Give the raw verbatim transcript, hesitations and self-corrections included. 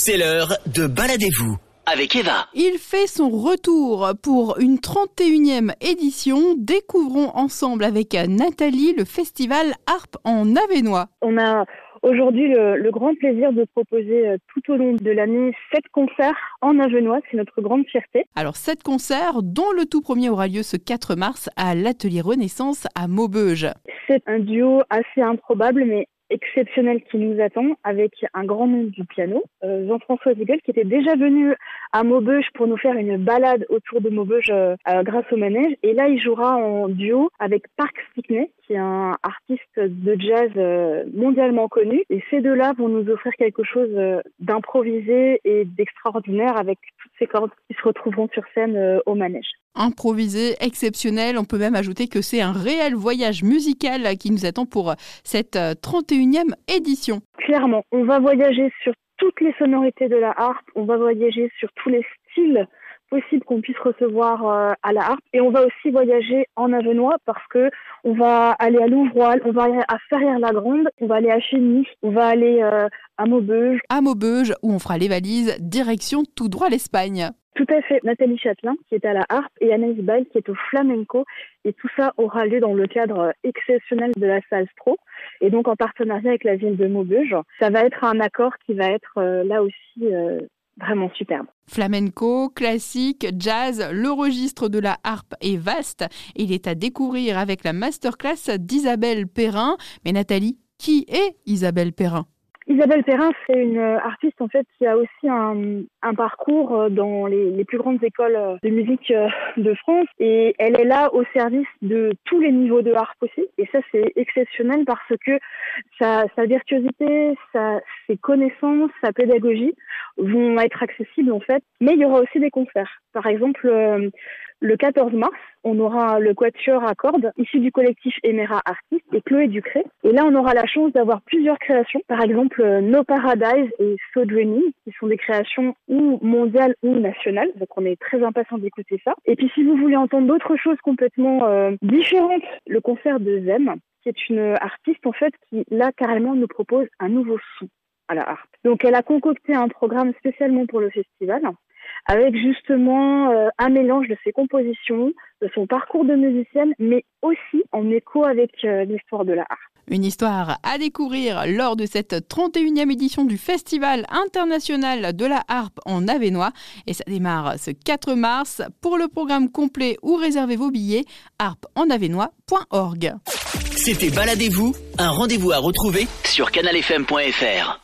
C'est l'heure de Baladez-vous avec Eva. Il fait son retour pour une trente et unième édition. Découvrons ensemble avec Nathalie le festival Harpe en Avesnois. On a aujourd'hui le, le grand plaisir de proposer tout au long de l'année sept concerts en Avesnois. C'est notre grande fierté. Alors sept concerts dont le tout premier aura lieu ce quatre mars à l'Atelier Renaissance à Maubeuge. C'est un duo assez improbable mais exceptionnel qui nous attend avec un grand nom du piano, euh, Jean-François Ziegel, qui était déjà venu à Maubeuge pour nous faire une balade autour de Maubeuge euh, grâce au manège. Et là, il jouera en duo avec Park Stickney, qui est un artiste de jazz euh, mondialement connu. Et ces deux-là vont nous offrir quelque chose euh, d'improvisé et d'extraordinaire avec toutes ces cordes qui se retrouveront sur scène euh, au manège. Improvisé, exceptionnel. On peut même ajouter que c'est un réel voyage musical qui nous attend pour cette trente et unième édition. Clairement, on va voyager sur toutes les sonorités de la harpe, on va voyager sur tous les styles possibles qu'on puisse recevoir euh, à la harpe, et on va aussi voyager en Avesnois parce que on va aller à Louvroil, on va aller à Ferrières-la-Grande, on va aller à Chény, on va aller euh, à Maubeuge. À Maubeuge, où on fera les valises, direction tout droit l'Espagne. Tout à fait. Nathalie Châtelain, qui est à la harpe, et Anaïs Ball, qui est au flamenco. Et tout ça aura lieu dans le cadre exceptionnel de la salle Stro, et donc en partenariat avec la ville de Maubeuge. Ça va être un accord qui va être euh, là aussi euh, vraiment superbe. Flamenco, classique, jazz, le registre de la harpe est vaste. Il est à découvrir avec la masterclass d'Isabelle Perrin. Mais Nathalie, qui est Isabelle Perrin ? Isabelle Perrin, c'est une artiste en fait qui a aussi un, un parcours dans les, les plus grandes écoles de musique de France, et elle est là au service de tous les niveaux de harpe aussi. Et ça, c'est exceptionnel parce que sa, sa virtuosité, sa, ses connaissances, sa pédagogie vont être accessibles en fait. Mais il y aura aussi des concerts. Par exemple, euh, le quatorze mars, on aura le quatuor à cordes issu du collectif Emera Artistes et Chloé Ducré. Et là, on aura la chance d'avoir plusieurs créations. Par exemple, No Paradise et So Dreaming, qui sont des créations ou mondiales ou nationales. Donc, on est très impatients d'écouter ça. Et puis, si vous voulez entendre d'autres choses complètement euh, différentes, le concert de Zem, qui est une artiste, en fait, qui, là, carrément, nous propose un nouveau son à la harpe. Donc, elle a concocté un programme spécialement pour le festival, avec justement euh, un mélange de ses compositions, de son parcours de musicienne, mais aussi en écho avec euh, l'histoire de la harpe. Une histoire à découvrir lors de cette trente et unième édition du Festival international de la harpe en Avesnois. Et ça démarre ce quatre mars. Pour le programme complet ou réservez vos billets, harpe en avesnois point org. C'était Baladez-vous, un rendez-vous à retrouver sur canal f m point f r.